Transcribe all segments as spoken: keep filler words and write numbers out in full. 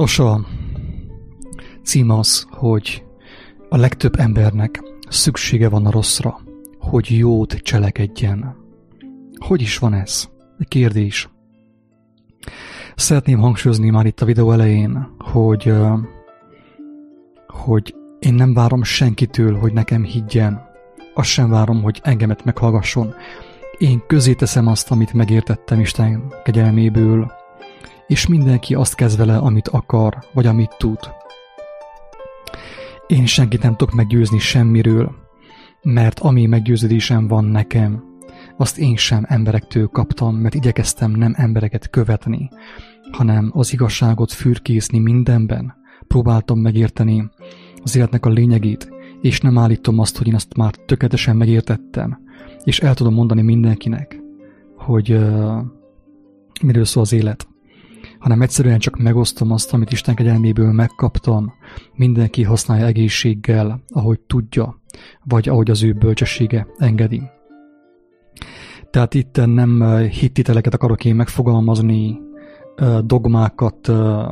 Nos, a cím az, hogy a legtöbb embernek szüksége van a rosszra, hogy jót cselekedjen. Hogy is van ez? Egy kérdés. Szeretném hangsúlyozni már itt a videó elején, hogy, hogy én nem várom senkitől, hogy nekem higgyen. Azt sem várom, hogy engemet meghallgasson. Én közé teszem azt, amit megértettem Isten kegyelméből, és mindenki azt kezd vele, amit akar, vagy amit tud. Én senkit nem tudok meggyőzni semmiről, mert ami meggyőződésem van nekem, azt én sem emberektől kaptam, mert igyekeztem nem embereket követni, hanem az igazságot fürkészni mindenben. Próbáltam megérteni az életnek a lényegét, és nem állítom azt, hogy én azt már tökéletesen megértettem, és el tudom mondani mindenkinek, hogy uh, miről szól az élet, hanem egyszerűen csak megosztom azt, amit Isten kegyelméből megkaptam, mindenki használja egészséggel, ahogy tudja, vagy ahogy az ő bölcsessége engedi. Tehát itt nem hittiteleket akarok én megfogalmazni, dogmákat,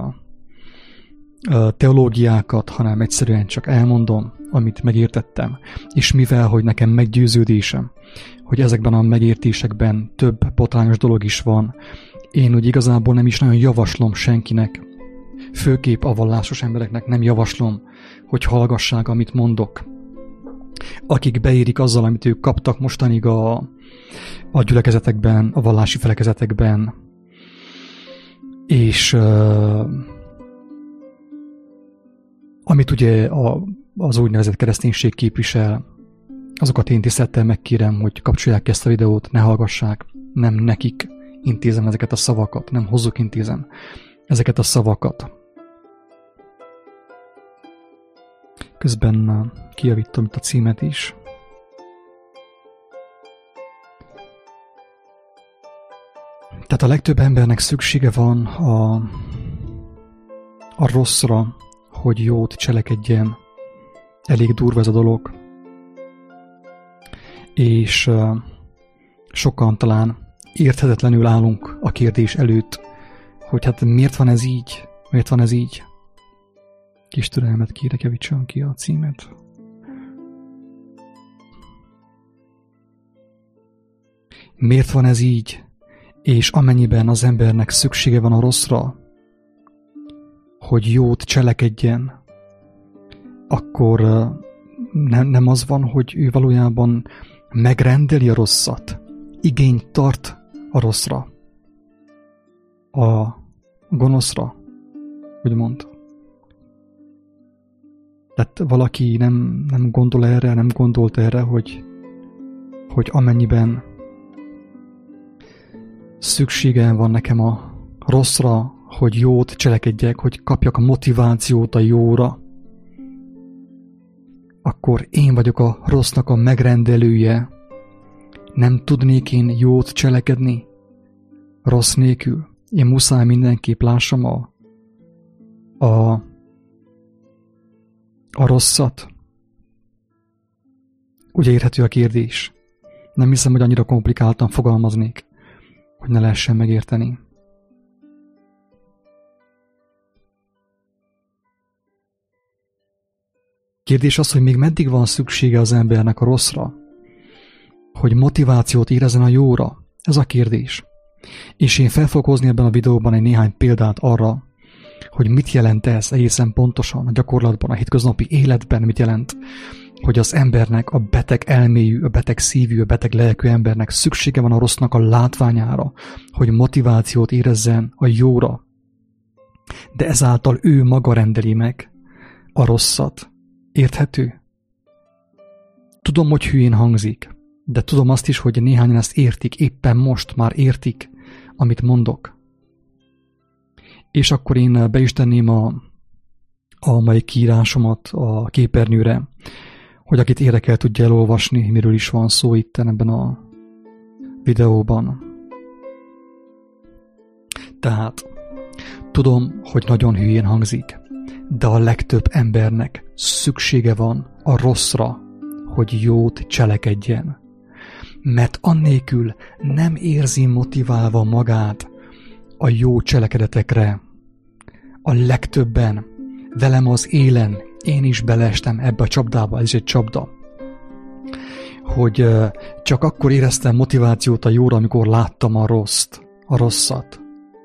teológiákat, hanem egyszerűen csak elmondom, amit megértettem. És mivel, hogy nekem meggyőződésem, hogy ezekben a megértésekben több botrányos dolog is van, én úgy igazából nem is nagyon javaslom senkinek, főképp a vallásos embereknek nem javaslom, hogy hallgassák, amit mondok. Akik beérik azzal, amit ők kaptak mostanig a, a gyülekezetekben, a vallási felekezetekben, és uh, amit ugye a, az úgynevezett kereszténység képvisel, azokat én tisztelettel megkérem, hogy kapcsolják ezt a videót, ne hallgassák, nem nekik intézem ezeket a szavakat, nem hozzuk intézem ezeket a szavakat. Közben kijavítom itt a címet is. Tehát a legtöbb embernek szüksége van a, a rosszra, hogy jót cselekedjen. Elég durva ez a dolog. És uh, sokan talán érthetetlenül állunk a kérdés előtt, hogy hát miért van ez így? Miért van ez így? Kis türelmet kérek, javítson ki a címet. Miért van ez így? És amennyiben az embernek szüksége van a rosszra, hogy jót cselekedjen, akkor nem, nem az van, hogy ő valójában megrendeli a rosszat, igényt tart a rosszra, a gonoszra, úgymond. Tehát valaki nem, nem gondol erre, nem gondolt erre, hogy, hogy amennyiben szükségem van nekem a rosszra, hogy jót cselekedjek, hogy kapjak a motivációt a jóra, akkor én vagyok a rossznak a megrendelője. Nem tudnék én jót cselekedni rossz nélkül. Én muszáj mindenképp lássam a, a, a rosszat. Ugye érthető a kérdés? Nem hiszem, hogy annyira komplikáltan fogalmaznék, hogy ne lehessen megérteni. Kérdés az, hogy még meddig van szüksége az embernek a rosszra, hogy motivációt érezzen a jóra. Ez a kérdés. És én fel fogok hozni ebben a videóban egy néhány példát arra, hogy mit jelent ez egészen pontosan a gyakorlatban, a hétköznapi életben, mit jelent, hogy az embernek, a beteg elméjű, a beteg szívű, a beteg lelkű embernek szüksége van a rossznak a látványára, hogy motivációt érezzen a jóra. De ezáltal ő maga rendeli meg a rosszat. Érthető? Tudom, hogy hülyén hangzik, de tudom azt is, hogy néhányan ezt értik, éppen most már értik, amit mondok. És akkor én be is tenném a, a mai kiírásomat a képernyőre, hogy akit érdekel, tudja elolvasni, miről is van szó itt ebben a videóban. Tehát tudom, hogy nagyon hülyén hangzik, de a legtöbb embernek szüksége van a rosszra, hogy jót cselekedjen. Mert annélkül nem érzi motiválva magát a jó cselekedetekre. a legtöbben velem az élen, én is beleestem ebbe a csapdába, ez is egy csapda. Hogy csak akkor éreztem motivációt a jóra, amikor láttam a rosszt, a rosszat.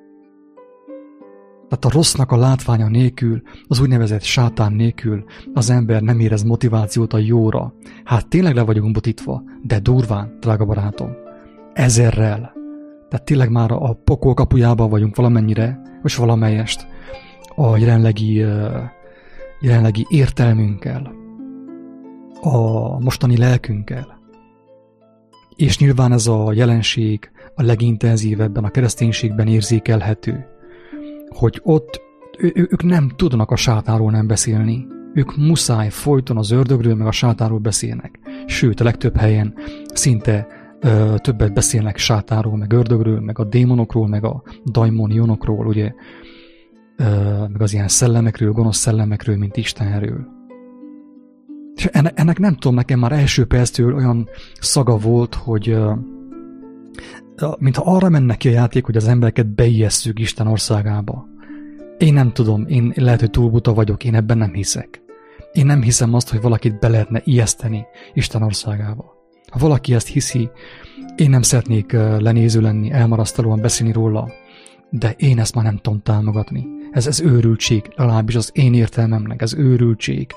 Tehát a rossznak a látványa nélkül, az úgynevezett sátán nélkül az ember nem érez motivációt a jóra. Hát tényleg le vagyunk butítva, de durván, drága barátom. Ezerrel. Tehát tényleg már a pokol kapujában vagyunk valamennyire, és valamelyest a jelenlegi, jelenlegi értelmünkkel, a mostani lelkünkkel. És nyilván ez a jelenség a legintenzívebben a kereszténységben érzékelhető, hogy ott ő, ők nem tudnak a sátánról nem beszélni. Ők muszáj folyton az ördögről meg a sátánról beszélnek. Sőt, a legtöbb helyen szinte ö, többet beszélnek sátánról, meg ördögről, meg a démonokról, meg a daimonionokról, ugye, ö, meg az ilyen szellemekről, gonosz szellemekről, mint Istenről. És ennek, ennek nem tudom, nekem már első perctől olyan szaga volt, hogy ö, mintha arra menne ki a játék, hogy az embereket beijesszük Isten országába. Én nem tudom, én lehet, hogy túl buta vagyok, én ebben nem hiszek. Én nem hiszem azt, hogy valakit be lehetne ijeszteni Isten országába. Ha valaki ezt hiszi, én nem szeretnék lenéző lenni, elmarasztalóan beszélni róla, de én ezt már nem tudom támogatni. Ez, ez őrültség, legalábbis az én értelmemnek, ez őrültség.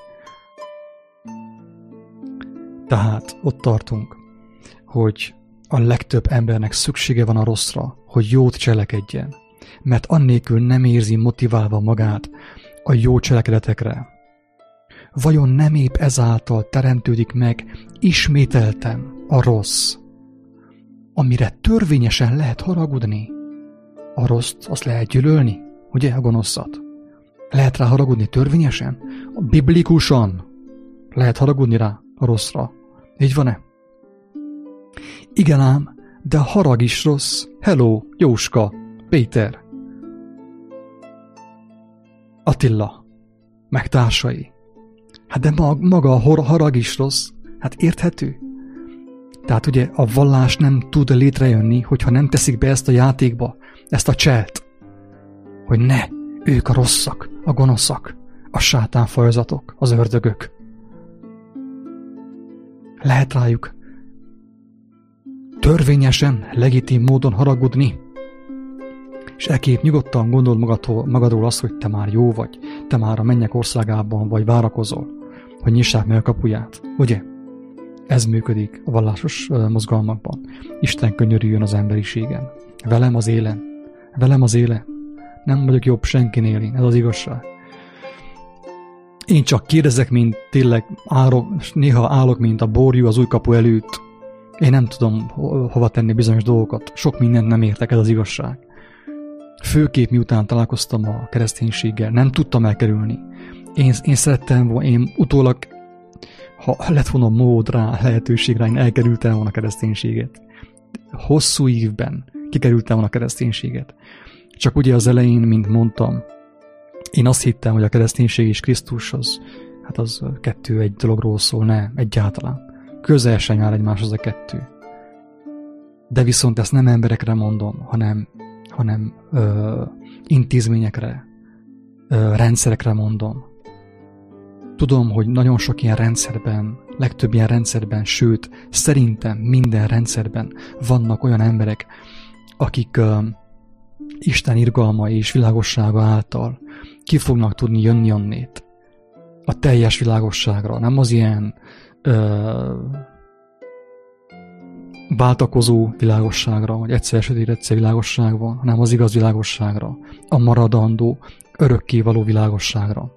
Tehát ott tartunk, hogy a legtöbb embernek szüksége van a rosszra, hogy jót cselekedjen, mert annélkül nem érzi motiválva magát a jó cselekedetekre. Vajon nem épp ezáltal teremtődik meg ismételten a rossz, amire törvényesen lehet haragudni? A rosszt azt lehet gyűlölni, ugye, a gonoszat? Lehet rá haragudni törvényesen? Biblikusan lehet haragudni rá a rosszra. Így van-e? Igen ám, de a harag is rossz. Hello, Jóska, Péter, Attila, meg társai. Hát de maga a harag is rossz. Hát érthető? Tehát ugye a vallás nem tud létrejönni, hogyha nem teszik be ezt a játékba, ezt a cselt, hogy ne, ők a rosszak, a gonoszak, a sátánfajzatok, az ördögök. Lehet rájuk törvényesen, legitim módon haragudni, és ekképp nyugodtan gondold magadról, magadról azt, hogy te már jó vagy, te már a mennyek országában vagy várakozol, hogy nyissák meg a kapuját, ugye? Ez működik a vallásos mozgalmakban. Isten könyörüljön az emberiségen. Velem az élen. Velem az élen. Nem vagyok jobb senkinél én, ez az igazság. Én csak kérdezek, mint tényleg árok, néha állok, mint a borjú az új kapu előtt. Én nem tudom ho- hova tenni bizonyos dolgokat. Sok mindent nem értek, ez az igazság. Főképp miután találkoztam a kereszténységgel, nem tudtam elkerülni. Én, én szerettem volna, én utólag, ha lett volna mód rá, lehetőség rá, én elkerültem volna a kereszténységet. Hosszú évben kikerültem volna a kereszténységet. Csak ugye az elején, mint mondtam, én azt hittem, hogy a kereszténység és Krisztus az, hát az kettő egy dologról szól, ne, egyáltalán. Közel sem jár egymáshoz a kettő. De viszont ezt nem emberekre mondom, hanem, hanem ö, intézményekre, ö, rendszerekre mondom. Tudom, hogy nagyon sok ilyen rendszerben, legtöbb ilyen rendszerben, sőt, szerintem minden rendszerben vannak olyan emberek, akik ö, Isten irgalma és világossága által ki fognak tudni jönni onnét a teljes világosságra, nem az ilyen ö, váltakozó világosságra, vagy egyszer sötét, egyszer világosság van, hanem az igaz világosságra, a maradandó, örökkévaló világosságra.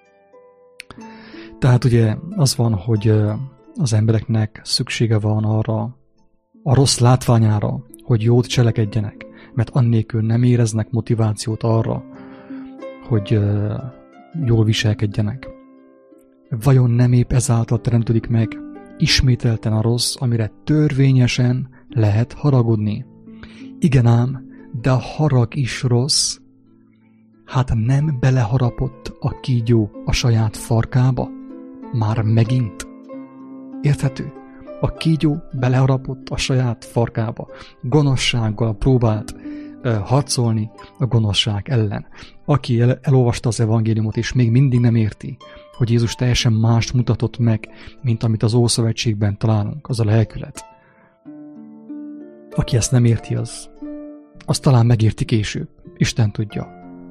Tehát ugye az van, hogy az embereknek szüksége van arra, a rossz látványára, hogy jót cselekedjenek, mert annélkül nem éreznek motivációt arra, hogy jól viselkedjenek. Vajon nem épp ezáltal teremtődik meg ismételten a rossz, amire törvényesen lehet haragudni? Igen ám, de a harag is rossz. Hát nem beleharapott a kígyó a saját farkába? Már megint? Érthető? A kígyó beleharapott a saját farkába. Gonoszsággal próbált harcolni a gonoszság ellen. Aki el, elolvasta az evangéliumot, és még mindig nem érti, hogy Jézus teljesen mást mutatott meg, mint amit az Ószövetségben találunk, az a lelkület. Aki ezt nem érti, az, az talán megérti később. Isten tudja.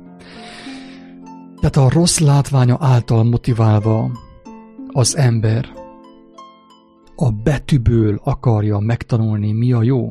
Tehát a rossz látványa által motiválva az ember a betűből akarja megtanulni, mi a jó,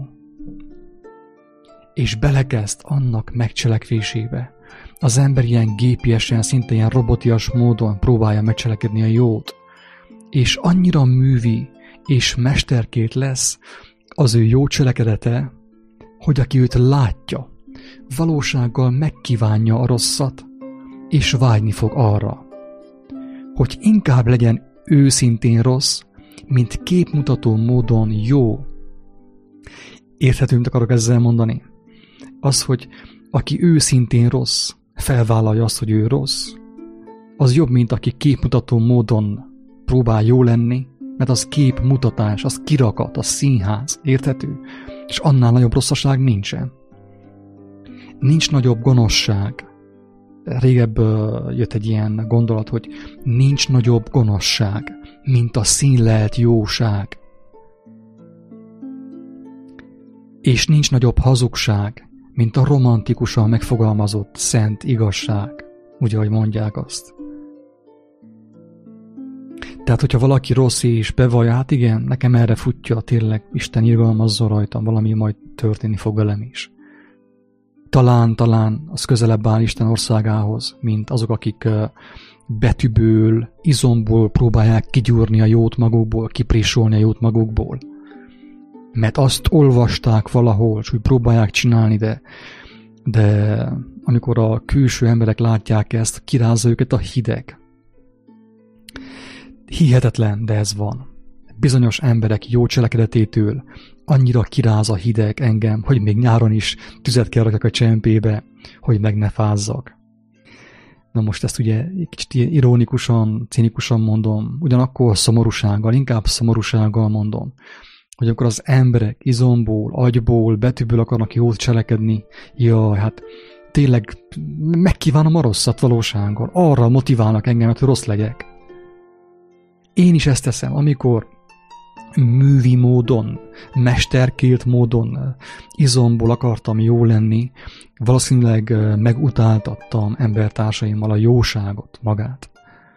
és belekezd annak megcselekvésébe. Az ember ilyen gépiesen, szinte ilyen robotias módon próbálja megcselekedni a jót, és annyira művi és mesterkélt lesz az ő jó cselekedete, hogy aki őt látja, valósággal megkívánja a rosszat, és vágyni fog arra, hogy inkább legyen őszintén rossz, mint képmutató módon jó. Érthető, mit akarok ezzel mondani? Az, hogy aki őszintén rossz, felvállalja azt, hogy ő rossz, az jobb, mint aki képmutató módon próbál jó lenni, mert az képmutatás, az kirakat, az színház, érthető? És annál nagyobb rosszaság nincsen. Nincs nagyobb gonoszság. Régebb jött egy ilyen gondolat, hogy nincs nagyobb gonoszság, mint a színlelt jóság. És nincs nagyobb hazugság, mint a romantikusan megfogalmazott szent igazság. Ugye, ahogy mondják azt. Tehát, hogyha valaki rossz és bevallja, hát igen, nekem erre futja, tényleg Isten irgalmazzon rajtam, valami majd történni fog velem is. Talán, talán az közelebb áll Isten országához, mint azok, akik betűből, izomból próbálják kigyúrni a jót magukból, kiprésolni a jót magukból. Mert azt olvasták valahol, és úgy próbálják csinálni, de, de amikor a külső emberek látják ezt, kirázza őket a hideg. Hihetetlen, de ez van. Bizonyos emberek jó cselekedetétől annyira kiráz a hideg engem, hogy még nyáron is tüzet kell rakjak a csempébe, hogy meg ne fázzak. Na most ezt ugye egy kicsit ironikusan, cinikusan mondom, ugyanakkor szomorúsággal, inkább szomorúsággal mondom, hogy akkor az emberek izomból, agyból, betűből akarnak jót cselekedni, jaj, hát tényleg megkívánom a rosszat valósággal, arra motiválnak engem, hogy rossz legyek. Én is ezt teszem, amikor művi módon, mesterkélt módon, izomból akartam jó lenni, valószínűleg megutáltattam embertársaimmal a jóságot, magát.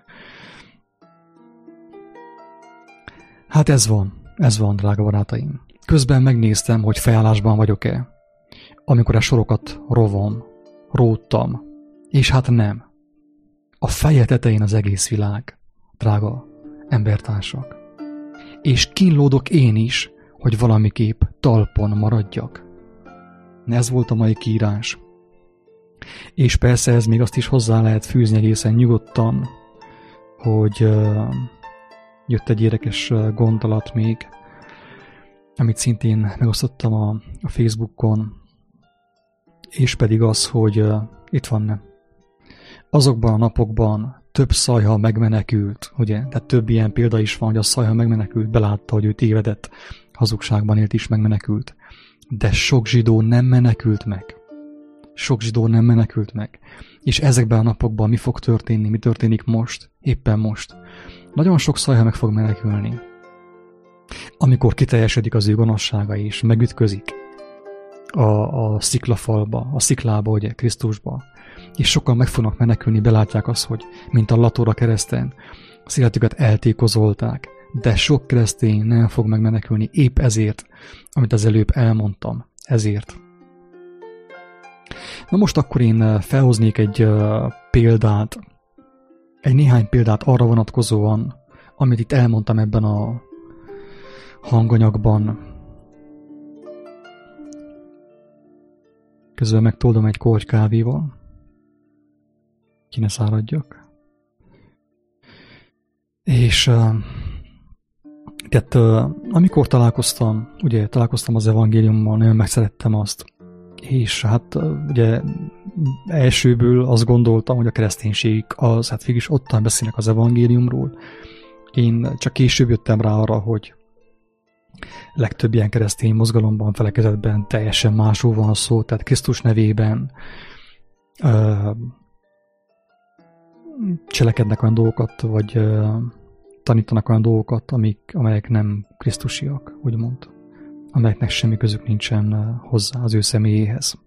Hát ez van, ez van, drága barátaim. Közben megnéztem, hogy felállásban vagyok-e, amikor a sorokat rovom, róttam, és hát nem. A feje tetején az egész világ, drága embertársak. És kínlódok én is, hogy valamiképp talpon maradjak. Ez volt a mai kiírás. És persze ez még azt is hozzá lehet fűzni egészen nyugodtan, hogy uh, jött egy érdekes gondolat még, amit szintén megosztottam a, a Facebookon, és pedig az, hogy uh, itt van, azokban a napokban több szajha megmenekült, ugye? Tehát több ilyen példa is van, hogy a szajha megmenekült, belátta, hogy ő tévedett, hazugságban élt is megmenekült. De sok zsidó nem menekült meg. Sok zsidó nem menekült meg. És ezekben a napokban mi fog történni? Mi történik most? Éppen most. Nagyon sok szajha meg fog menekülni. Amikor kiteljesedik az ő gonoszsága és megütközik a, a sziklafalba, a sziklába, ugye, Krisztusba. És sokan meg fognak menekülni, belátják azt, hogy mint a latóra kereszten az életüket eltékozolták, de sok keresztény nem fog megmenekülni épp ezért, amit az előbb elmondtam, ezért. Na most akkor én felhoznék egy uh, példát, egy néhány példát arra vonatkozóan, amit itt elmondtam ebben a hanganyagban. Közben megtoldom egy korty kávéval. Ki ne száradjak. És uh, tehát uh, amikor találkoztam, ugye találkoztam az evangéliummal, nagyon megszerettem azt. És hát uh, ugye elsőből azt gondoltam, hogy a kereszténység az, hát végig is ottan beszélnek az evangéliumról. Én csak később jöttem rá arra, hogy legtöbb ilyen keresztény mozgalomban, felekezetben teljesen másról van szó, tehát Krisztus nevében ö, cselekednek olyan dolgokat, vagy ö, tanítanak olyan dolgokat, amik, amelyek nem krisztusiak, úgymond, amelyeknek semmi közük nincsen hozzá az ő személyéhez.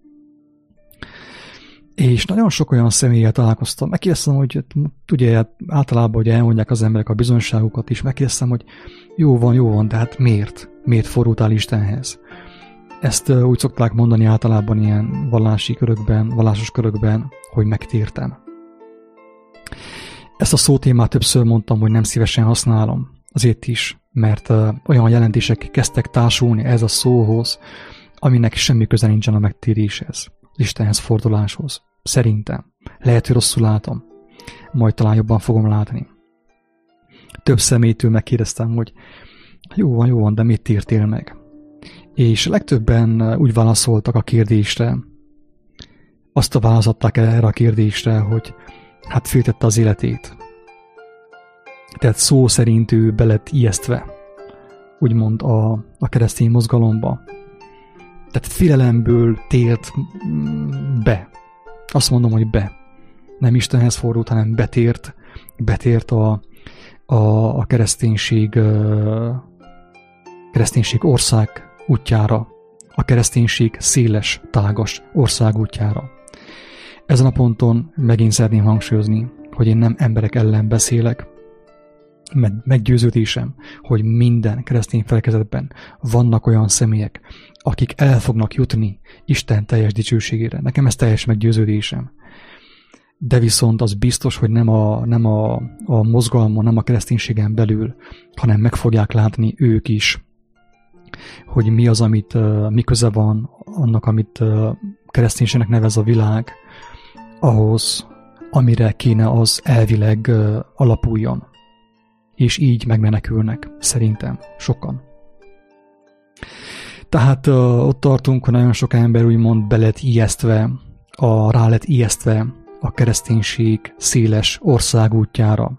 És nagyon sok olyan személlyel találkoztam. Megkérdeztem, hogy ugye általában, hogy elmondják az emberek a bizonyságukat is, megkérdeztem, hogy jó van, jó van, de hát miért? Miért fordultál Istenhez? Ezt úgy szokták mondani általában ilyen vallási körökben, vallásos körökben, hogy megtértem. Ezt a szótémát többször mondtam, hogy nem szívesen használom. Azért is, mert olyan jelentések kezdtek társulni ez a szóhoz, aminek semmi köze nincsen a megtéréshez, az Istenhez forduláshoz. Szerintem. Lehet, hogy rosszul látom. Majd talán jobban fogom látni. Több személytől megkérdeztem, hogy jó van, jó van, de mit tértél meg? És legtöbben úgy válaszoltak a kérdésre, azt a választották erre a kérdésre, hogy hát féltette az életét. Tehát szó szerint ő be lett ijesztve, úgymond a, a keresztény mozgalomba. Tehát félelemből tért be. Azt mondom, hogy be. Nem Istenhez fordult, hanem betért, betért a, a, a kereszténység, kereszténység ország útjára, a kereszténység széles, tágas ország útjára. Ezen a ponton megint szeretném hangsúlyozni, hogy én nem emberek ellen beszélek, meggyőződésem, hogy minden keresztény felekezetben vannak olyan személyek, akik el fognak jutni Isten teljes dicsőségére. Nekem ez teljes meggyőződésem. De viszont az biztos, hogy nem a, nem a, a mozgalmon, nem a kereszténységen belül, hanem meg fogják látni ők is, hogy mi az, amit, uh, mi köze van annak, amit uh, kereszténységnek nevez a világ, ahhoz, amire kéne az elvileg uh, alapuljon. És így megmenekülnek, szerintem, sokan. Tehát uh, ott tartunk, hogy nagyon sok ember úgymond be lett ijesztve, a, rá lett ijesztve a kereszténység széles országútjára.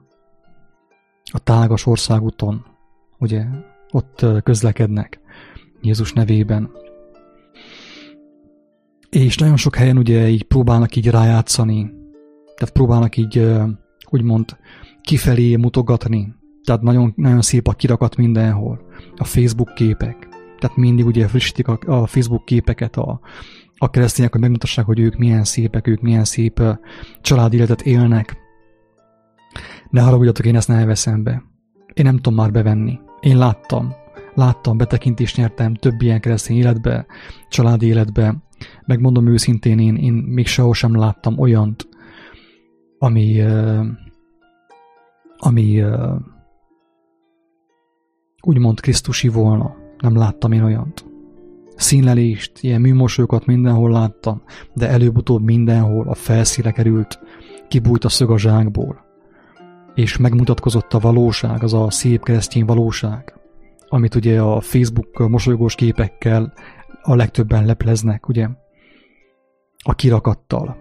A tágas országúton, ugye, ott uh, közlekednek Jézus nevében. És nagyon sok helyen ugye így próbálnak így rájátszani, tehát próbálnak így uh, úgymond kifelé mutogatni. Tehát nagyon, nagyon szép a kirakat mindenhol. A Facebook képek. Tehát mindig ugye frissítik a, a Facebook képeket a, a keresztények, hogy megmutassák, hogy ők milyen szépek, ők milyen szép uh, családi életet élnek. Ne haragudjatok, én ezt ne veszem be. Én nem tudom már bevenni. Én láttam. Láttam, betekintést nyertem több ilyen keresztény életbe, családi életbe. Megmondom őszintén, én, én még sehol sem láttam olyant, ami... Uh, ami... Uh, úgymond krisztusi volna. Nem láttam én olyant. Színlelést, ilyen műmosolyókat mindenhol láttam, de előbb-utóbb mindenhol a felszínre került, kibújt a szög a zsákból. És megmutatkozott a valóság, az a szép keresztény valóság, amit ugye a Facebook mosolygós képekkel a legtöbben lepleznek, ugye? A kirakattal.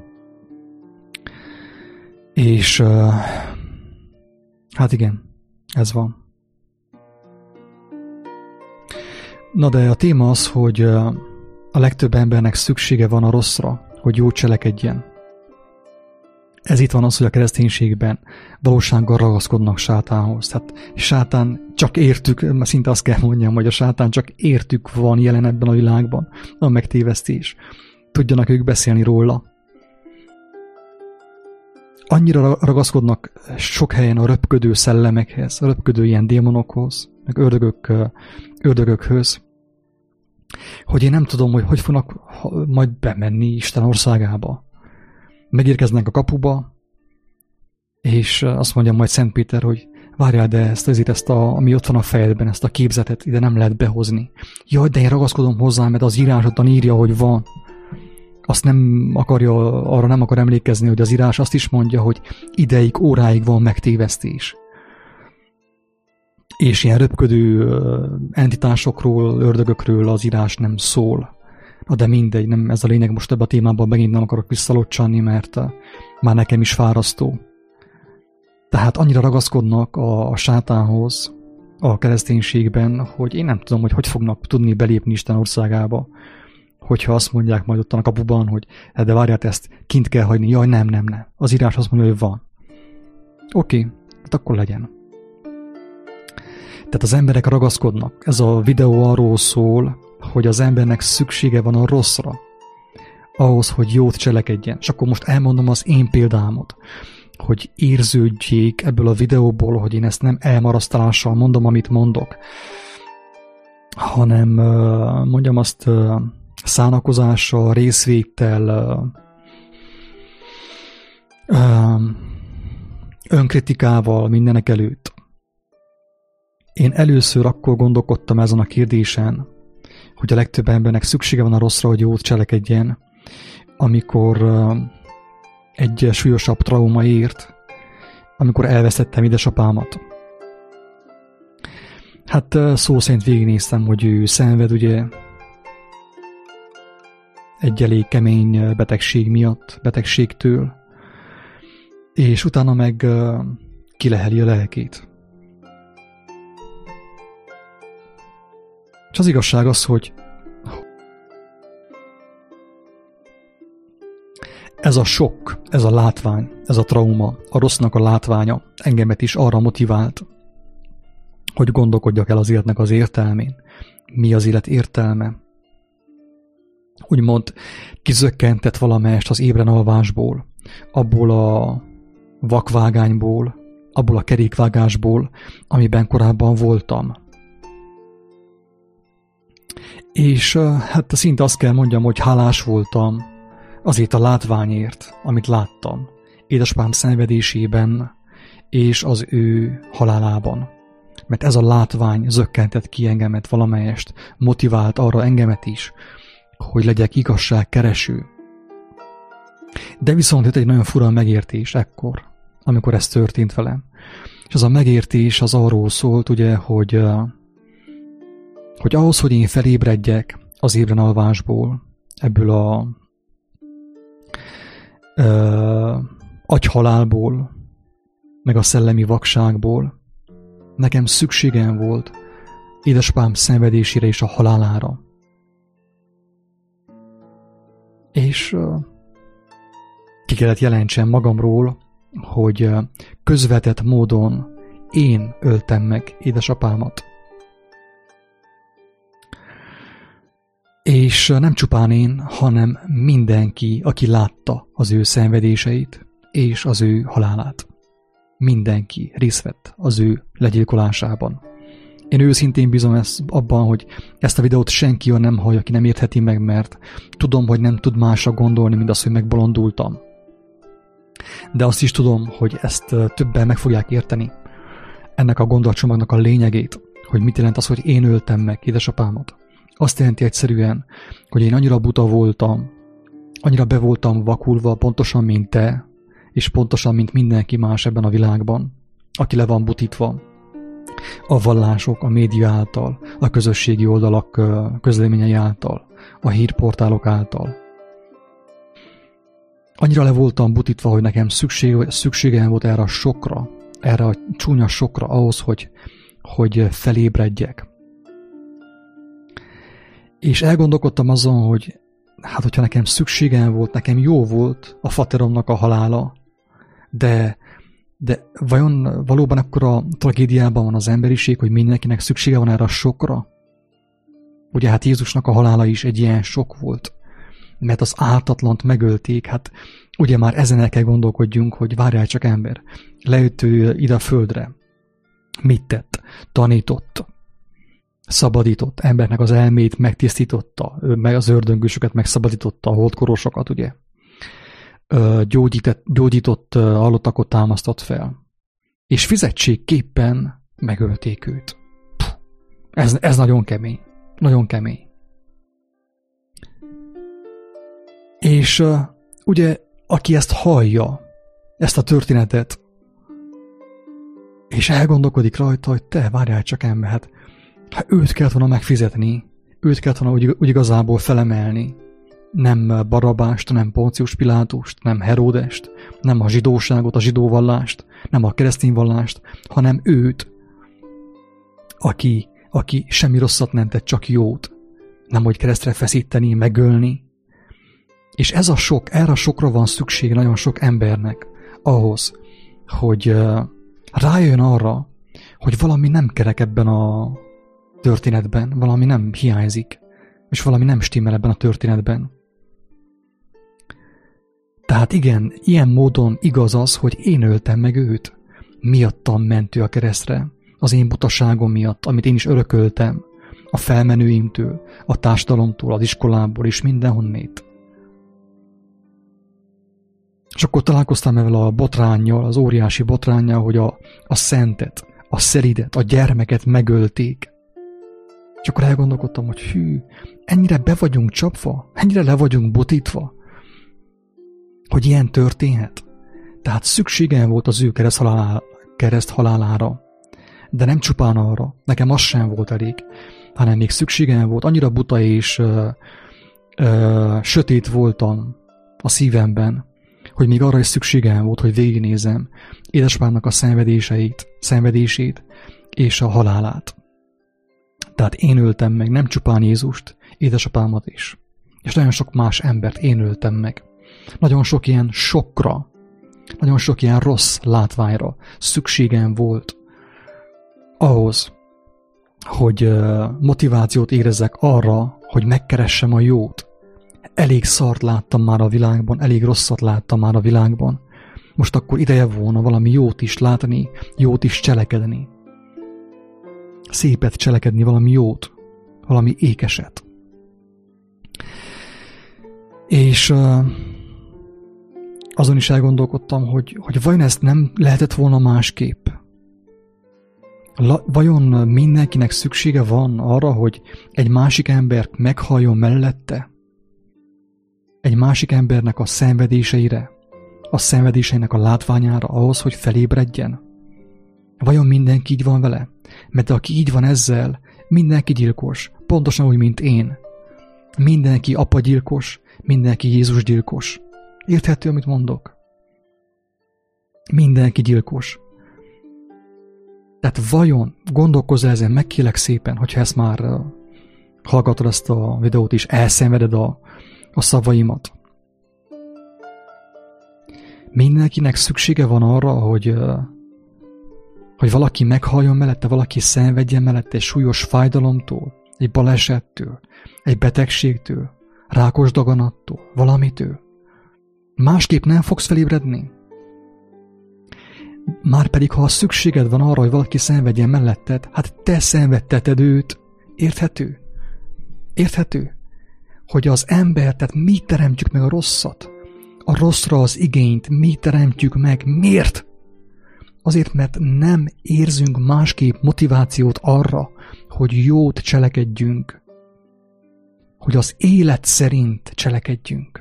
És uh, hát igen, ez van. Na de a téma az, hogy a legtöbb embernek szüksége van a rosszra, hogy jót cselekedjen. Ez itt van az, hogy a kereszténységben valósággal ragaszkodnak sátánhoz. Tehát sátán csak értük, szinte azt kell mondjam, hogy a sátán csak értük van jelen ebben a világban, a megtévesztés. Tudjanak ők beszélni róla. Annyira ragaszkodnak sok helyen a röpködő szellemekhez, a röpködő ilyen démonokhoz, meg ördögök, ördögökhöz, hogy én nem tudom, hogy hogy fognak majd bemenni Isten országába. Megérkeznek a kapuba, és azt mondja majd Szent Péter, hogy várjál, de ezt, ezért ezt, a, ami ott van a fejedben, ezt a képzetet ide nem lehet behozni. Jaj, de én ragaszkodom hozzá, mert az írásodban írja, hogy van. Azt nem akarja, arra nem akar emlékezni, hogy az írás azt is mondja, hogy ideig, óráig van megtévesztés. És ilyen röpködő entitásokról, ördögökről az írás nem szól. Na de mindegy, nem ez a lényeg, most ebben a témában megint nem akarok visszalocsanni, mert már nekem is fárasztó. Tehát annyira ragaszkodnak a, a sátánhoz, a kereszténységben, hogy én nem tudom, hogy hogy fognak tudni belépni Isten országába, hogyha azt mondják majd ott a kapuban, hogy de várját, ezt kint kell hagyni. Jaj, nem, nem, nem. Az írás azt mondja, hogy van. Oké, okay, hát akkor legyen. Tehát az emberek ragaszkodnak. Ez a videó arról szól, hogy az embernek szüksége van a rosszra, ahhoz, hogy jót cselekedjen. És akkor most elmondom az én példámot, hogy érződjék ebből a videóból, hogy én ezt nem elmarasztalással mondom, amit mondok, hanem mondjam azt szánakozással, részvéttel, önkritikával mindenek előtt. Én először akkor gondolkodtam ezen a kérdésen, hogy a legtöbb embernek szüksége van a rosszra, hogy jót cselekedjen, amikor egy súlyosabb trauma ért, amikor elvesztettem édesapámat. Hát szó szerint végignéztem, hogy ő szenved ugye egy elég kemény betegség miatt, betegségtől, és utána meg kileheli a lelkét. És az igazság az, hogy ez a sok, ez a látvány, ez a trauma, a rossznak a látványa engemet is arra motivált, hogy gondolkodjak el az életnek az értelmén. Mi az élet értelme? Úgymond kizökkentett valamelyest az ébren alvásból, abból a vakvágányból, abból a kerékvágásból, amiben korábban voltam. És hát szinte azt kell mondjam, hogy hálás voltam azért a látványért, amit láttam, édesapám szenvedésében és az ő halálában. Mert ez a látvány zökkentett ki engemet valamelyest, motivált arra engemet is, hogy legyek igazságkereső. De viszont itt egy nagyon fura megértés ekkor, amikor ez történt velem. És az a megértés az arról szólt, ugye, hogy, hogy ahhoz, hogy én felébredjek az ébren alvásból, ebből a ö, agyhalálból, meg a szellemi vakságból, nekem szükségem volt édesapám szenvedésére és a halálára. És uh, ki kellett jelentsem magamról, hogy uh, közvetett módon én öltem meg édesapámat. És uh, nem csupán én, hanem mindenki, aki látta az ő szenvedéseit és az ő halálát. Mindenki részt vett az ő legyilkolásában. Én őszintén bízom ezt, abban, hogy ezt a videót senki olyan nem hallja, aki nem értheti meg, mert tudom, hogy nem tud másra gondolni, mint az, hogy megbolondultam. De azt is tudom, hogy ezt többen meg fogják érteni. Ennek a gondolatcsomagnak a lényegét, hogy mit jelent az, hogy én öltem meg édesapámat. Azt jelenti egyszerűen, hogy én annyira buta voltam, annyira be voltam vakulva, pontosan, mint te, és pontosan, mint mindenki más ebben a világban, aki le van butítva a vallások, a média által, a közösségi oldalak közleményei által, a hírportálok által. Annyira le voltam butítva, hogy nekem szükség, szükségem volt erre a sokra, erre a csúnya sokra ahhoz, hogy, hogy felébredjek. És elgondolkodtam azon, hogy hát, hogyha nekem szükségem volt, nekem jó volt a fateromnak a halála, de, de vajon valóban akkor a tragédiában van az emberiség, hogy mindenkinek szüksége van erre a sokra? Ugye hát Jézusnak a halála is egy ilyen sok volt, mert az ártatlant megölték, hát ugye már ezen el kell gondolkodjunk, hogy várjál csak ember, leült ő ide a földre, mit tett? Tanított, szabadított, embernek az elmét megtisztította, meg az ördöngősöket megszabadította, a holdkorosokat, ugye? Gyógyított, gyógyított halottakot támasztott fel. És fizetségképpen megölték őt. Puh, ez, ez nagyon kemény. Nagyon kemény. És uh, ugye, aki ezt hallja, ezt a történetet, és elgondolkodik rajta, hogy te, várjál csak ember, hát, hát őt kellett volna megfizetni, őt kellett volna úgy, úgy igazából felemelni. Nem Barabást, nem Poncius Pilátust, nem Heródest, nem a zsidóságot, a zsidóvallást, nem a keresztény vallást, hanem őt. aki, aki semmi rosszat nem tett, csak jót. Nem, hogy keresztre feszíteni, megölni. És ez a sok, erre a sokra van szükség nagyon sok embernek ahhoz, hogy uh, rájön arra, hogy valami nem kerek ebben a történetben, valami nem hiányzik, és valami nem stimmel ebben a történetben. Tehát igen, ilyen módon igaz az, hogy én öltem meg őt. Miattam ment ő a keresztre, az én butaságom miatt, amit én is örököltem, a felmenőimtől, a társadalomtól, az iskolából és mindenhonnét. És akkor találkoztam ezzel a botránnyal, az óriási botránnyal, hogy a, a szentet, a szeridet, a gyermeket megölték. És akkor elgondolkodtam, hogy hű, ennyire be vagyunk csapva, ennyire le vagyunk butítva, hogy ilyen történhet. Tehát szükségem volt az ő kereszt, halálá, kereszt halálára, de nem csupán arra, nekem az sem volt elég, hanem még szükségem volt, annyira buta és ö, ö, sötét voltam a szívemben, hogy még arra is szükségem volt, hogy végignézem édesapámnak a szenvedéseit, szenvedését és a halálát. Tehát én öltem meg nem csupán Jézust, édesapámat is. És nagyon sok más embert én öltem meg. Nagyon sok ilyen sokkra, nagyon sok ilyen rossz látványra szükségem volt ahhoz, hogy motivációt érezzek arra, hogy megkeressem a jót. Elég szart láttam már a világban, elég rosszat láttam már a világban. Most akkor ideje volna valami jót is látni, jót is cselekedni. Szépet cselekedni, valami jót, valami ékeset. És uh, azon is elgondolkodtam, hogy, hogy vajon ezt nem lehetett volna másképp. La, vajon mindenkinek szüksége van arra, hogy egy másik ember meghalljon mellette? Egy másik embernek a szenvedéseire, a szenvedéseinek a látványára ahhoz, hogy felébredjen? Vajon mindenki így van vele? Mert aki így van ezzel, mindenki gyilkos, pontosan úgy, mint én. Mindenki apagyilkos, mindenki Jézus gyilkos. Érthető, amit mondok? Mindenki gyilkos. Tehát vajon, gondolkozz ezen, megkérlek szépen, hogyha ezt már uh, hallgatod ezt a videót is, elszenveded a, a szavaimat. Mindenkinek szüksége van arra, hogy, uh, hogy valaki meghalljon mellette, valaki szenvedjen mellette egy súlyos fájdalomtól, egy balesettől, egy betegségtől, rákos daganattól, valamitől. Másképp nem fogsz felébredni. Márpedig, ha a szükséged van arra, hogy valaki szenvedjen melletted, hát te szenvedteted őt. Érthető? Érthető? Hogy az ember, tehát mi teremtjük meg a rosszat. A rosszra az igényt mi teremtjük meg. Miért? Azért, mert nem érzünk másképp motivációt arra, hogy jót cselekedjünk. Hogy az élet szerint cselekedjünk.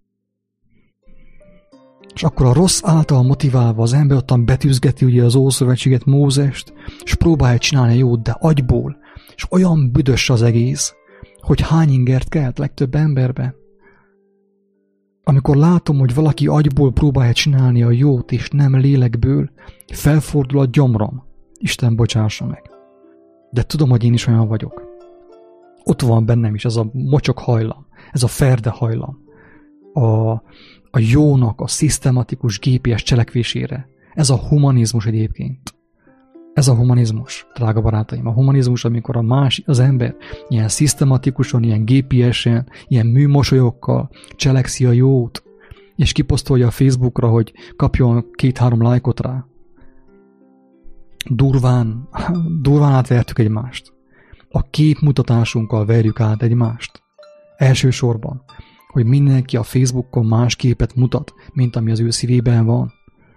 És akkor a rossz által motiválva az ember ottan betűzgeti ugye az Ószövetséget, Mózest, és próbálja csinálni jót, de agyból. És olyan büdös az egész, hogy hány ingert kelt legtöbb emberbe. Amikor látom, hogy valaki agyból próbálja csinálni a jót, és nem lélekből, felfordul a gyomrom. Isten bocsássa meg. De tudom, hogy én is olyan vagyok. Ott van bennem is ez a mocsok hajlam, ez a ferde hajlam. A, a jónak a szisztematikus gépies cselekvésére. Ez a humanizmus egyébként. Ez a humanizmus, drága barátaim. A humanizmus, amikor a más, az ember ilyen szisztematikusan, ilyen gépiesen, ilyen műmosolyokkal cselekszi a jót, és kiposztolja a Facebookra, hogy kapjon két-három lájkot rá. Durván, durván átvertük egymást. A képmutatásunkkal verjük át egymást. Elsősorban, hogy mindenki a Facebookon más képet mutat, mint ami az ő szívében van.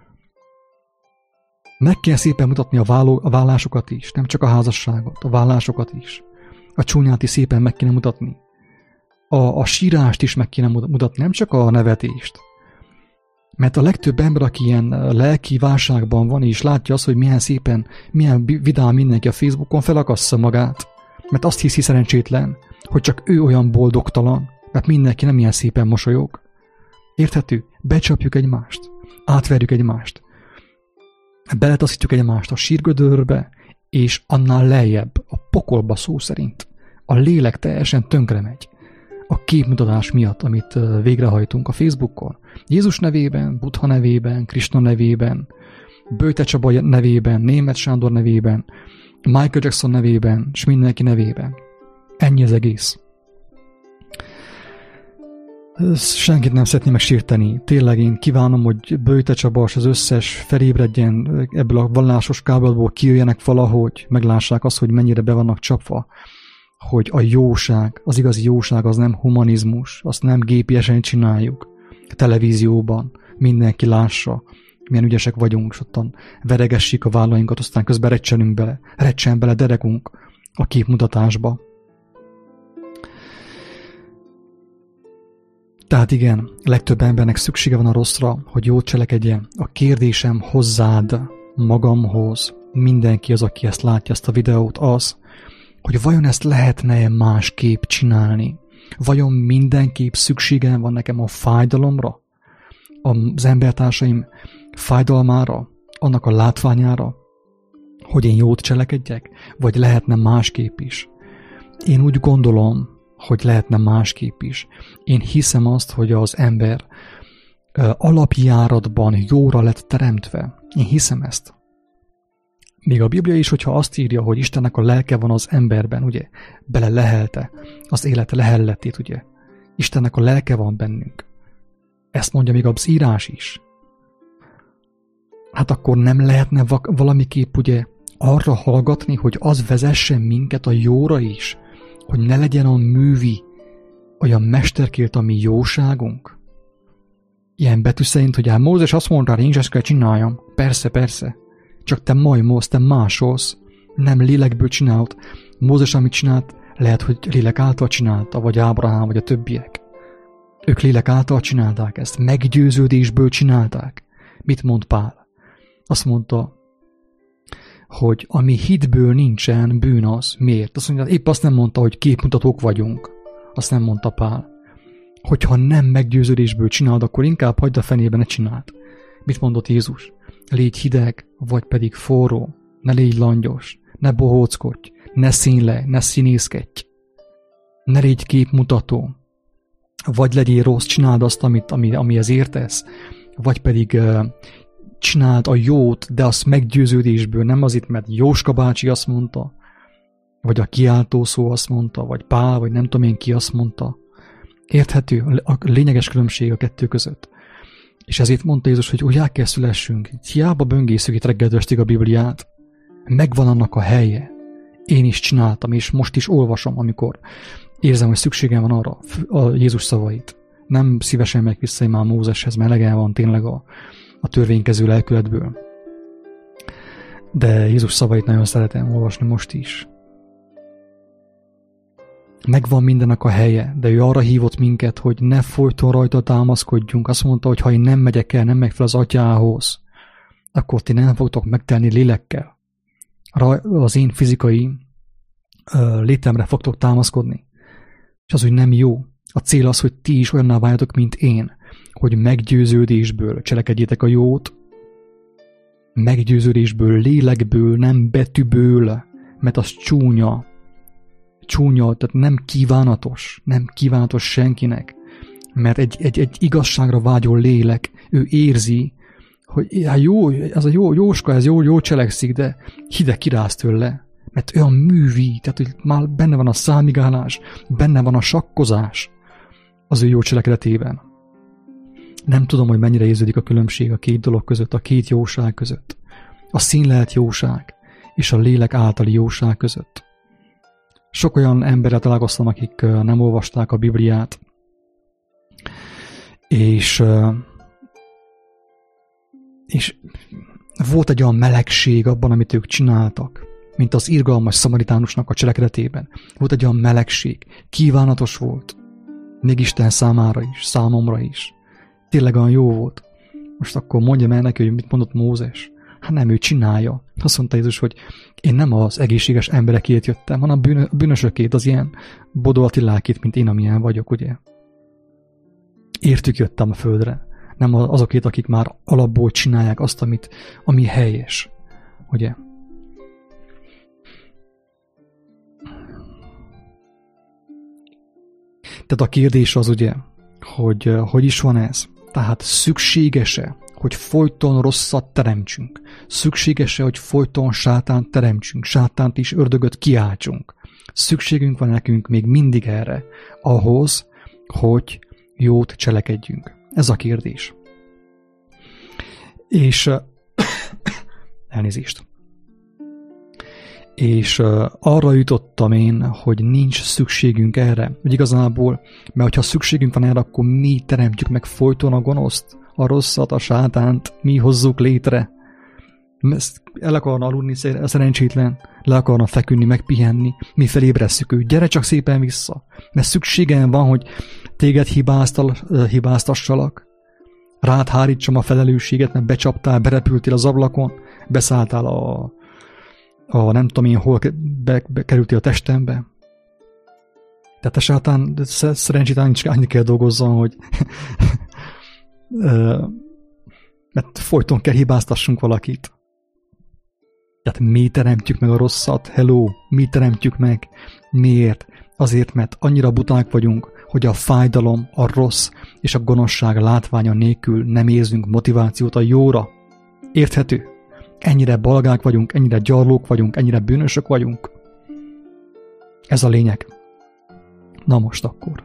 Meg kell szépen mutatni a, válló, a vállásokat is, nem csak a házasságot, a vállásokat is. A csúnyát is szépen meg kéne mutatni. A, a sírást is meg kéne mutatni, nem csak a nevetést. Mert a legtöbb ember, aki ilyen lelki válságban van, és látja azt, hogy milyen szépen, milyen vidám mindenki a Facebookon, felakassza magát. Mert azt hiszi szerencsétlen, hogy csak ő olyan boldogtalan, mert mindenki nem ilyen szépen mosolyog. Érthető? Becsapjuk egymást. Átverjük egymást. Beletaszítjuk egymást a sírgödörbe, és annál lejjebb, a pokolba szó szerint. A lélek teljesen tönkre megy a képmutatás miatt, amit végrehajtunk a Facebookon. Jézus nevében, Buddha nevében, Krisna nevében, Böjte Csaba nevében, Németh Sándor nevében, Michael Jackson nevében, és mindenki nevében. Ennyi az egész. Senkit nem szeretném megsérteni. Tényleg én kívánom, hogy Böjte Csaba és az összes felébredjen ebből a vallásos káblatból, kijöjjenek valahogy, meglássák azt, hogy mennyire be vannak csapva, hogy a jóság, az igazi jóság az nem humanizmus, azt nem gépiesen csináljuk. A televízióban mindenki lássa, milyen ügyesek vagyunk, és ottan veregessük a vállainkat, aztán közben recsenünk bele, recsen bele derekunk a képmutatásba. Tehát igen, legtöbb embernek szüksége van a rosszra, hogy jót cselekedjen. A kérdésem hozzád, magamhoz, mindenki az, aki ezt látja, ezt a videót, az, hogy vajon ezt lehetne másképp csinálni? Vajon mindenképp szükségem van nekem a fájdalomra? Az embertársaim fájdalmára? Annak a látványára? Hogy én jót cselekedjek? Vagy lehetne másképp is? Én úgy gondolom, hogy lehetne másképp is. Én hiszem azt, hogy az ember alapjáratban jóra lett teremtve. Én hiszem ezt. Még a Biblia is, hogyha azt írja, hogy Istennek a lelke van az emberben, ugye, bele lehelte az élet lehelletét, ugye. Istennek a lelke van bennünk. Ezt mondja még az írás is. Hát akkor nem lehetne valamiképp, ugye, arra hallgatni, hogy az vezessen minket a jóra is, hogy ne legyen a művi, olyan mesterkélt a mi jóságunk. Ilyen betű szerint, hogy hát Mózes azt mondta, hogy én is ezt kell csináljam. Persze, persze. Csak te majmolsz, te másolsz, nem lélekből csinálod. Mózes, amit csinált, lehet, hogy lélek által csinálta, vagy Ábrahám, vagy a többiek. Ők lélek által csinálták ezt, meggyőződésből csinálták. Mit mond Pál? Azt mondta, hogy ami hitből nincsen, bűn az. Miért? Azt mondja, épp azt nem mondta, hogy képmutatók vagyunk. Azt nem mondta Pál. Hogyha nem meggyőződésből csinálod, akkor inkább hagyd a fenébe, ne csináld. Mit mondott Jézus? Légy hideg, vagy pedig forró. Ne légy langyos, ne bohóckodj, ne színlej, ne színészkedj. Ne légy képmutató. Vagy legyél rossz, csináld azt, amit, ami, amihez értesz. Vagy pedig uh, csináld a jót, de azt meggyőződésből, nem azért, mert Jóska bácsi azt mondta, vagy a kiáltó szó azt mondta, vagy Pál, vagy nem tudom én ki azt mondta. Érthető a lényeges különbség a kettő között. És ezért mondta Jézus, hogy úgy kell szülessünk. Hiába böngészünk itt reggel estig a Bibliát. Megvan annak a helye. Én is csináltam, és most is olvasom, amikor érzem, hogy szükségem van arra a Jézus szavait. Nem szívesen megyek vissza már Mózeshez, mert elegem van tényleg a, a törvénykező lelkületből. De Jézus szavait nagyon szeretem olvasni most is. Megvan mindennek a helye, de ő arra hívott minket, hogy ne folyton rajta támaszkodjunk. Azt mondta, hogy ha én nem megyek el, nem megy fel az atyához, akkor ti nem fogtok megtelni lélekkel. Az én fizikai uh, létemre fogtok támaszkodni. És az úgy nem jó. A cél az, hogy ti is olyanná váljatok, mint én, hogy meggyőződésből cselekedjétek a jót, meggyőződésből, lélekből, nem betűből, mert az csúnya, csúnya, tehát nem kívánatos, nem kívánatos senkinek, mert egy, egy, egy igazságra vágyó lélek, ő érzi, hogy hát jó, ez a jó, jóska, ez jó, jó cselekszik, de hideg kiráz tőle, mert olyan művi, tehát hogy már benne van a számigálás, benne van a sakkozás az ő jó cselekedetében. Nem tudom, hogy mennyire érződik a különbség a két dolog között, a két jóság között. A színlelt jóság és a lélek általi jóság között. Sok olyan emberrel találkoztam, akik nem olvasták a Bibliát, és, és volt egy olyan melegség abban, amit ők csináltak, mint az irgalmas szamaritánusnak a cselekedetében. Volt egy olyan melegség, kívánatos volt, még Isten számára is, számomra is. Tényleg olyan jó volt. Most akkor mondjam el neki, hogy mit mondott Mózes. Hát nem, ő csinálja. Azt mondta Jézus, hogy én nem az egészséges emberekért jöttem, hanem a bűnösökét, az ilyen Bodó Attilákét, mint én, amilyen vagyok, ugye. Értük jöttem a földre. Nem azokét, akik már alapból csinálják azt, amit, ami helyes. Ugye? Tehát a kérdés az ugye, hogy hogy is van ez? Tehát szükséges-e, hogy folyton rosszat teremtsünk? Szükséges-e, hogy folyton sátánt teremtsünk, sátánt is, ördögöt kiáltsunk? Szükségünk van nekünk még mindig erre, ahhoz, hogy jót cselekedjünk. Ez a kérdés. És elnézést. És arra jutottam én, hogy nincs szükségünk erre. Hogy igazából, mert ha szükségünk van erre, akkor mi teremtjük meg folyton a gonoszt, a rosszat, a sátánt, mi hozzuk létre. Ezt el akarna aludni szerencsétlen, le akarna feküdni, megpihenni, mi felébresszük őt. Gyere csak szépen vissza, mert szükségem van, hogy téged hibáztal, hibáztassalak. Rád hárítsam a felelősséget, mert becsaptál, berepültél az ablakon, beszálltál a, a nem tudom én hol be, bekerültél a testembe. Tehát a sátán szerencsétlen annyi kell dolgozzon, hogy mert folyton kell hibáztassunk valakit. Tehát mi teremtjük meg a rosszat, hello, mi teremtjük meg. Miért? Azért, mert annyira buták vagyunk, hogy a fájdalom, a rossz és a gonoszság látványa nélkül nem érzünk motivációt a jóra. Érthető? Ennyire balgák vagyunk, ennyire gyarlók vagyunk, ennyire bűnösök vagyunk. Ez a lényeg. Na most akkor.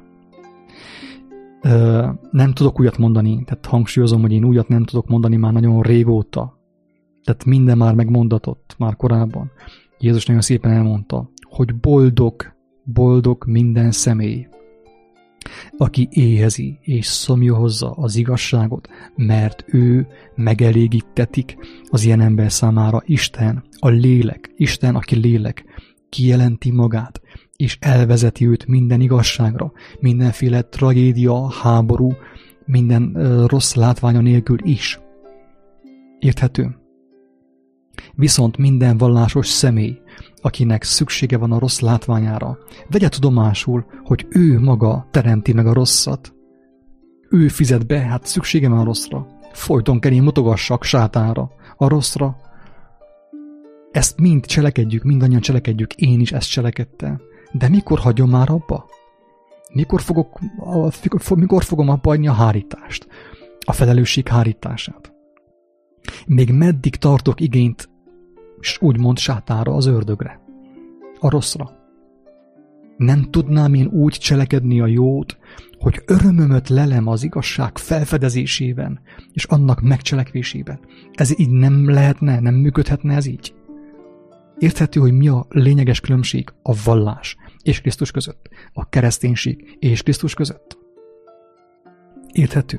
Ö, nem tudok újat mondani, tehát hangsúlyozom, hogy én újat nem tudok mondani már nagyon régóta. Tehát minden már megmondatott, már korábban. Jézus nagyon szépen elmondta, hogy boldog, boldog minden személy, aki éhezi és szomja hozza az igazságot, mert ő megelégítetik az ilyen ember számára Isten, a lélek, Isten, aki lélek, kijelenti magát, és elvezeti őt minden igazságra, mindenféle tragédia, háború, minden uh, rossz látványa nélkül is. Érthető? Viszont minden vallásos személy, akinek szüksége van a rossz látványára, vegye tudomásul, hogy ő maga teremti meg a rosszat. Ő fizet be, hát szüksége van a rosszra. Folyton kell én mutogassak sátánra, a rosszra. Ezt mind cselekedjük, mindannyian cselekedjük, én is ezt cselekedtem. De mikor hagyom már abba? Mikor, fogok, mikor fogom abba adni a hárítást? A felelősség hárítását? Még meddig tartok igényt, és úgymond sátánra, az ördögre, a rosszra? Nem tudnám én úgy cselekedni a jót, hogy örömömöt lelem az igazság felfedezésében, és annak megcselekvésében. Ez így nem lehetne, nem működhetne ez így? Érthető, hogy mi a lényeges különbség a vallás és Krisztus között, a kereszténység és Krisztus között? Érthető?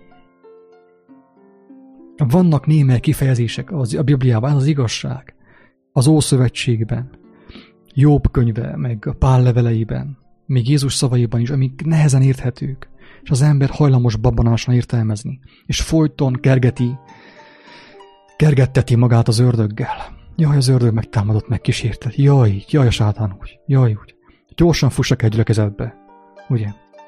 Vannak némely kifejezések az, a Bibliában, ez az igazság, az Ószövetségben, Jobb könyve, meg a Pál leveleiben, még Jézus szavaiban is, amik nehezen érthetők, és az ember hajlamos babbanásan értelmezni, és folyton kergeti, kergetteti magát az ördöggel. Jaj, az ördög megtámadott, megkísértett. Jaj, jaj, a sátán úgy, jaj, úgy. Gyorsan fussak egy gyülekezetbe, ugye?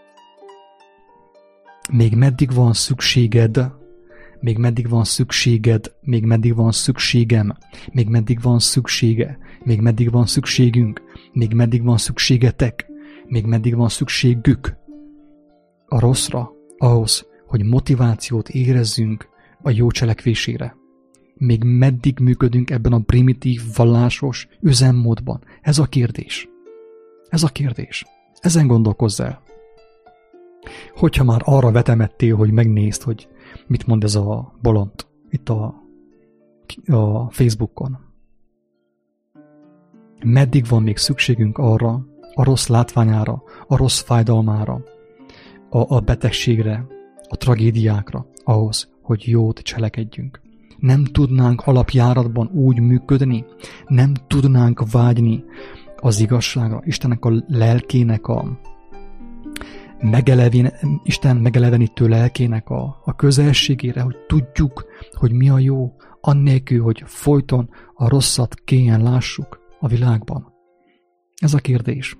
Még meddig van szükséged, még meddig van szükséged, még meddig van szükségem, még meddig van szüksége, még meddig van szükségünk, még meddig van szükségetek, még meddig van szükségük a rosszra, ahhoz, hogy motivációt érezzünk a jó cselekvésére. Még meddig működünk ebben a primitív, vallásos üzemmódban? Ez a kérdés. Ez a kérdés. Ezen gondolkozz el. Hogyha már arra vetemettél, hogy megnézd, hogy mit mond ez a bolond itt a, a Facebookon. Meddig van még szükségünk arra, a rossz látványára, a rossz fájdalmára, a, a betegségre, a tragédiákra, ahhoz, hogy jót cselekedjünk. Nem tudnánk alapjáratban úgy működni, nem tudnánk vágyni az igazságra, Istennek a lelkének a megeleven, Isten megelevenítő lelkének a, a közelségére, hogy tudjuk, hogy mi a jó, annélkül, hogy folyton a rosszat kényen lássuk a világban. Ez a kérdés.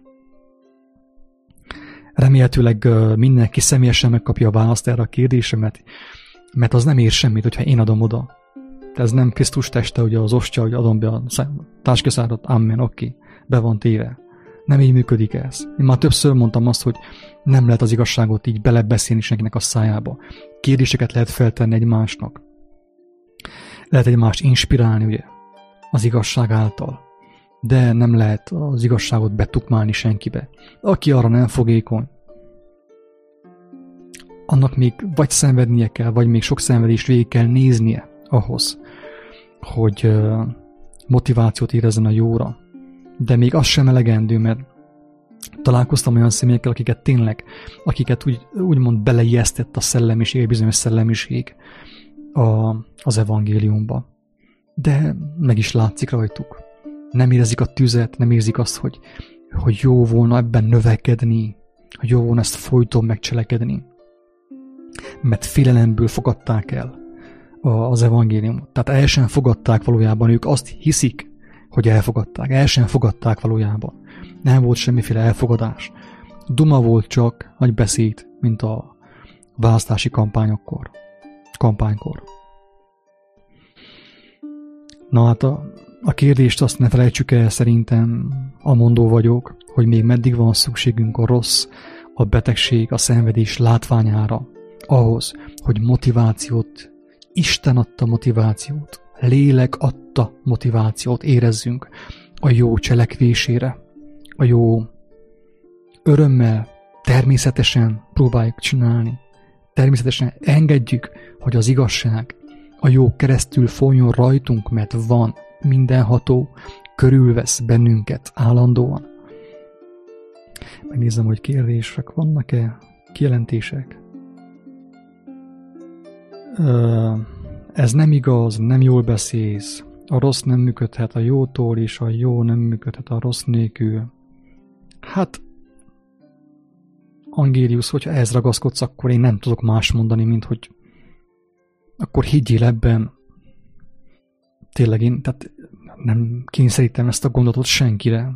Remélhetőleg mindenki személyesen megkapja a választ erre a kérdésemet, mert az nem ér semmit, hogyha én adom oda. Ez nem Krisztus teste, ugye az ostya, hogy adom be a társkeszárat, amen, oké, okay, be van téve. Nem így működik ez. Én már többször mondtam azt, hogy nem lehet az igazságot így belebeszélni senkinek a szájába. Kérdéseket lehet feltenni egymásnak. Lehet egymást inspirálni, ugye, az igazság által. De nem lehet az igazságot betukmálni senkibe. Aki arra nem fogékony, annak még vagy szenvednie kell, vagy még sok szenvedést végig kell néznie ahhoz, hogy motivációt érezzen a jóra. De még az sem elegendő, mert találkoztam olyan személyekkel, akiket tényleg, akiket úgy, úgymond beleijesztett a szellemiség, bizonyos szellemiség a, az evangéliumba. De meg is látszik rajtuk. Nem érzik a tüzet, nem érzik azt, hogy, hogy jó volna ebben növekedni, hogy jó volna ezt folyton megcselekedni. Mert félelemből fogadták el az evangéliumot. Tehát el sem fogadták valójában, ők azt hiszik, hogy elfogadták. El sem fogadták valójában. Nem volt semmiféle elfogadás. Duma volt csak, nagy beszéd, mint a választási kampányokkor. Kampánykor. Na hát a, a kérdést azt ne felejtsük el, szerintem amondó vagyok, hogy még meddig van szükségünk a rossz, a betegség, a szenvedés látványára, ahhoz, hogy motivációt, Isten adta motivációt, lélek adta motivációt érezzünk a jó cselekvésére, a jó örömmel, természetesen próbáljuk csinálni, természetesen engedjük, hogy az igazság, a jó keresztül folyjon rajtunk, mert van, mindenható, körülvesz bennünket állandóan. Megnézem, hogy kérdések vannak-e, kijelentések. Ez nem igaz, nem jól beszélsz, a rossz nem működhet a jótól, és a jó nem működhet a rossz nélkül. Hát, Angélius, hogyha ehhez ragaszkodsz, akkor én nem tudok más mondani, mint hogy akkor higgyél ebben. Tényleg én, tehát nem kényszerítem ezt a gondolatot senkire.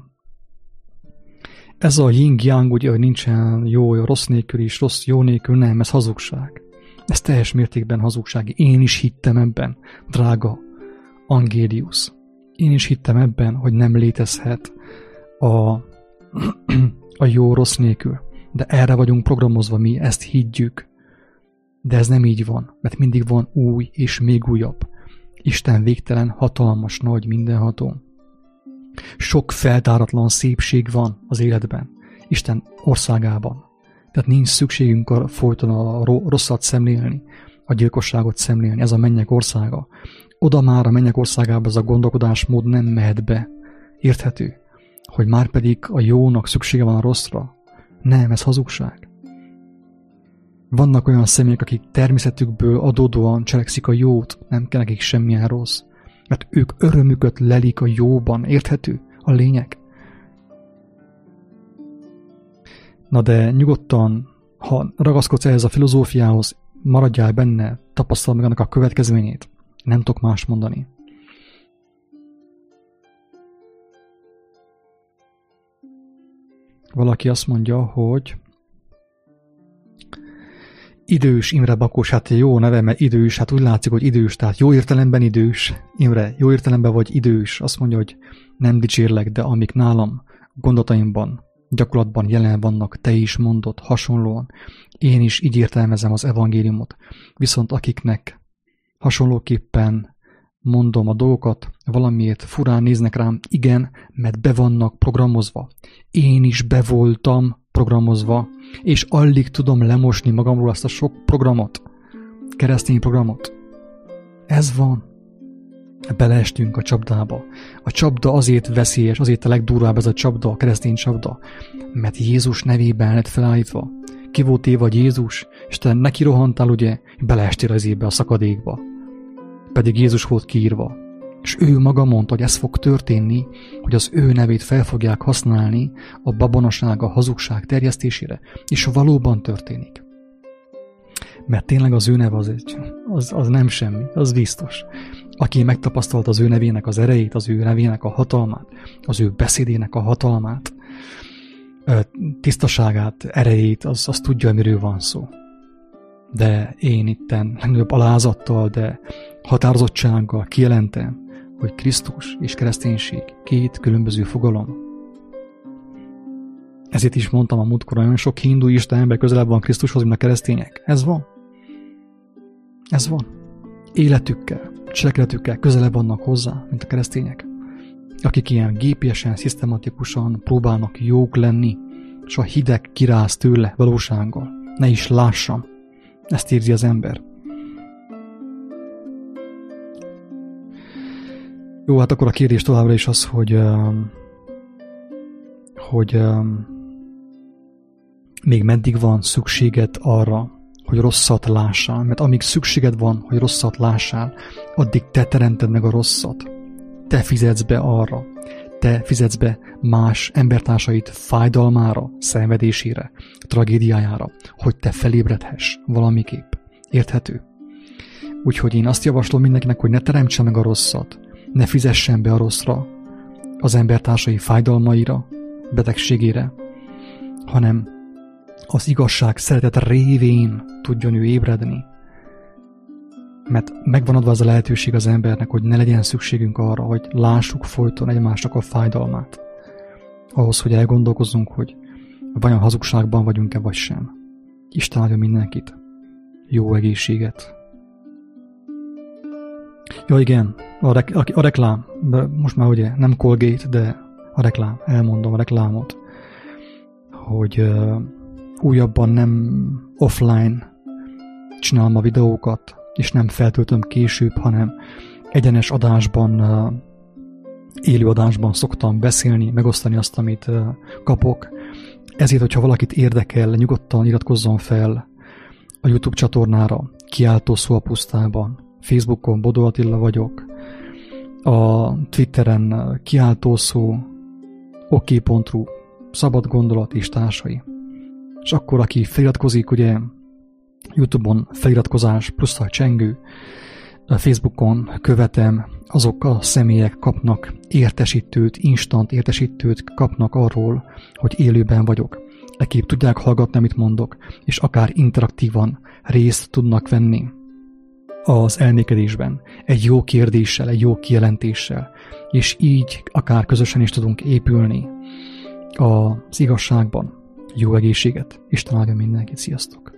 Ez a yin-yang, ugye, hogy nincsen jó, jó rossz nélkül is, rossz jó nélkül, nem, ez hazugság. Ez teljes mértékben hazugság. Én is hittem ebben, drága Angélius. Én is hittem ebben, hogy nem létezhet a, a jó rossz nélkül. De erre vagyunk programozva, mi ezt higgyük. De ez nem így van, mert mindig van új és még újabb. Isten végtelen, hatalmas, nagy, mindenható. Sok feltáratlan szépség van az életben, Isten országában. Tehát nincs szükségünk a, folyton a rosszat szemlélni, a gyilkosságot szemlélni, ez a mennyek országa. Oda már a mennyek országába ez a gondolkodásmód nem mehet be. Érthető, hogy már pedig a jónak szüksége van a rosszra. Nem, ez hazugság. Vannak olyan személyek, akik természetükből adódóan cselekszik a jót, nem kell nekik semmilyen rossz. Mert ők örömüket lelik a jóban, érthető a lényeg. Na de nyugodtan, ha ragaszkodsz ehhez a filozófiához, maradjál benne, tapasztald meg annak a következményét. Nem tudok más mondani. Valaki azt mondja, hogy idős Imre Bakos, hát jó neve, mert idős, hát úgy látszik, hogy idős, tehát jó értelemben idős. Imre, jó értelemben vagy idős. Azt mondja, hogy nem dicsérlek, de amik nálam, gondolataimban, gyakorlatban jelen vannak, te is mondod hasonlóan. Én is így értelmezem az evangéliumot. Viszont akiknek hasonlóképpen mondom a dolgokat, valamiért furán néznek rám, igen, mert be vannak programozva. Én is be voltam programozva, és alig tudom lemosni magamról azt a sok programot, keresztény programot. Ez van. Beleestünk a csapdába. A csapda azért veszélyes, azért a legdurvább ez a csapda, a keresztény csapda, mert Jézus nevében lett felállítva. Ki volt éve, hogy Jézus, és te neki rohantál, ugye, beleestél az évbe, a szakadékba. Pedig Jézus volt kiírva. És ő maga mondta, hogy ez fog történni, hogy az ő nevét fel fogják használni a babonaság, a hazugság terjesztésére, és valóban történik. Mert tényleg az ő neve az, egy, az, az nem semmi, az biztos. Aki megtapasztalt az ő nevének az erejét, az ő nevének a hatalmát, az ő beszédének a hatalmát, tisztaságát, erejét, az, az tudja, miről van szó. De én itten legnagyobb alázattal, de határozottsággal kijelentem, hogy Krisztus és kereszténység két különböző fogalom. Ezért is mondtam a múltkor, olyan sok hinduista ember közelebb van Krisztushoz, mint a keresztények. Ez van. Ez van. Életükkel, cselekedetükkel közelebb vannak hozzá, mint a keresztények. Akik ilyen gépiesen, szisztematikusan próbálnak jók lenni, és a hideg kiráz tőle valósággal. Ne is lássam. Ezt érzi az ember. Jó, hát akkor a kérdés továbbra is az, hogy, hogy még meddig van szükséged arra, hogy rosszat lássál. Mert amíg szükséged van, hogy rosszat lássál, addig te teremted meg a rosszat. Te fizetsz be arra. Te fizetsz be más embertársait fájdalmára, szenvedésére, tragédiájára, hogy te felébredhess valamiképp. Érthető? Úgyhogy én azt javaslom mindenkinek, hogy ne teremtse meg a rosszat, ne fizessen be a rosszra, az embertársai fájdalmaira, betegségére, hanem az igazság szeretet révén tudjon ő ébredni. Mert megvan adva az a lehetőség az embernek, hogy ne legyen szükségünk arra, hogy lássuk folyton egymásnak a fájdalmát. Ahhoz, hogy elgondolkozzunk, hogy vajon hazugságban vagyunk-e vagy sem. Isten áldja mindenkit. Jó egészséget. Ja igen, a, rek- a reklám, de most már ugye nem Colgate, de a reklám, elmondom a reklámot, hogy uh, újabban nem offline csinálom a videókat, és nem feltöltöm később, hanem egyenes adásban, uh, élő adásban szoktam beszélni, megosztani azt, amit uh, kapok. Ezért, hogyha valakit érdekel, nyugodtan iratkozzon fel a YouTube csatornára, Kiáltó szó a pusztában. Facebookon Bodó Attila vagyok, a Twitteren Kiáltó szó, ok pont ru, Szabad Gondolat és társai. És akkor, aki feliratkozik, ugye YouTube-on feliratkozás plusz a csengő, a Facebookon követem, azok a személyek kapnak értesítőt, instant értesítőt kapnak arról, hogy élőben vagyok. Ekképp tudják hallgatni, amit mondok, és akár interaktívan részt tudnak venni az elmékedésben, egy jó kérdéssel, egy jó kijelentéssel, és így akár közösen is tudunk épülni az igazságban. Jó egészséget, Isten áldja mindenkit, sziasztok!